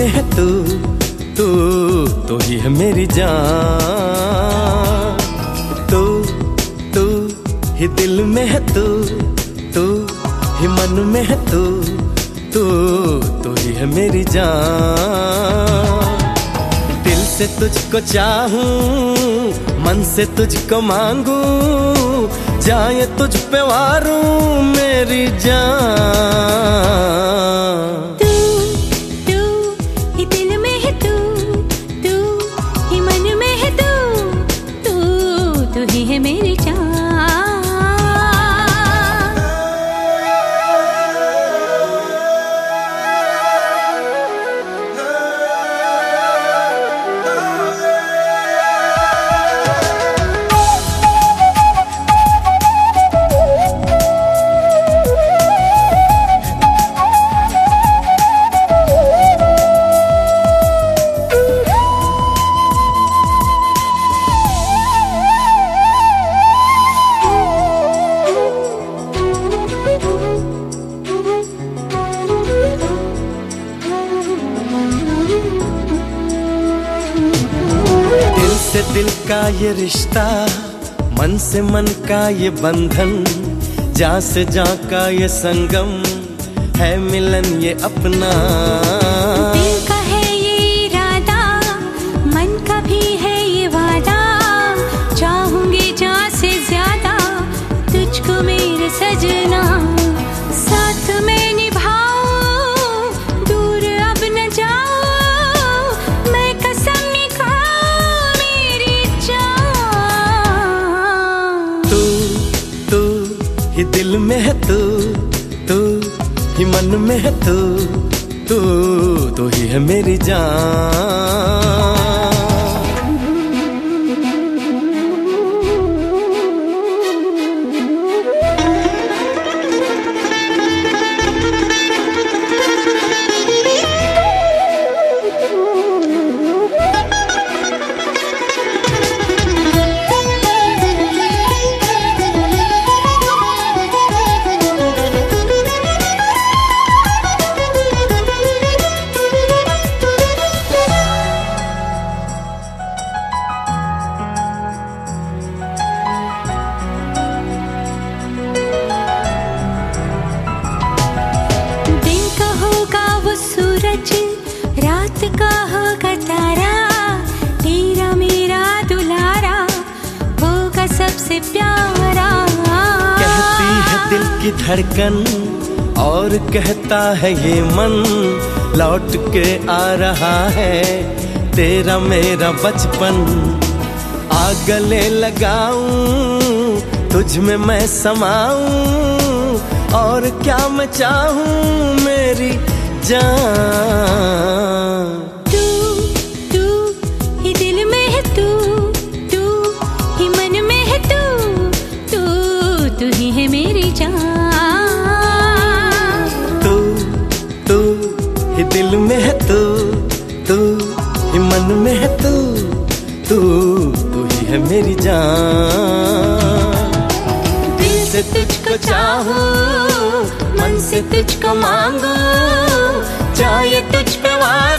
है तू, तू तो ही है मेरी जान। तू तू ही दिल में है तू, तू ही मन में है तू, तू तो ही है मेरी जान। दिल से तुझको चाहूं, मन से तुझको मांगू, जाए तुझ पे वारूं मेरी जान। तू तू ही दिल में है तू, तू ही मन में है तू, तू तू ही है मेरी जान। से दिल का ये रिश्ता, मन से मन का ये बंधन, जा से जा का ये संगम, है मिलन ये अपना। दिल का है ये इरादा, मन का भी है ये वादा, चाहूंगी जा से ज्यादा तुझको मेरे सजना। साथ में निभाऊं, दूर अब न जाऊं, मैं कसम खाऊं मेरी जान। तू तू ही दिल में है तू, तू ही मन में है तू, तू तो ही है मेरी जान। रात का होगा तारा, तेरा मेरा दुलारा होगा सबसे प्यारा। कहती है दिल की धड़कन और कहता है ये मन, लौट के आ रहा है तेरा मेरा बचपन। आ गले लगाऊं, तुझ में मैं समाऊं, और क्या मैं चाहूं मेरी जान। तू तू ही दिल में है तू, तू ही मन में है तू, तू तू ही है मेरी जान। तू तू ही दिल में है तू, तू ही मन में है तू, तू तू ही है मेरी जान। दिल से तुझको चाहूं, मन से तुझको मांगू, चाहे तुझ पे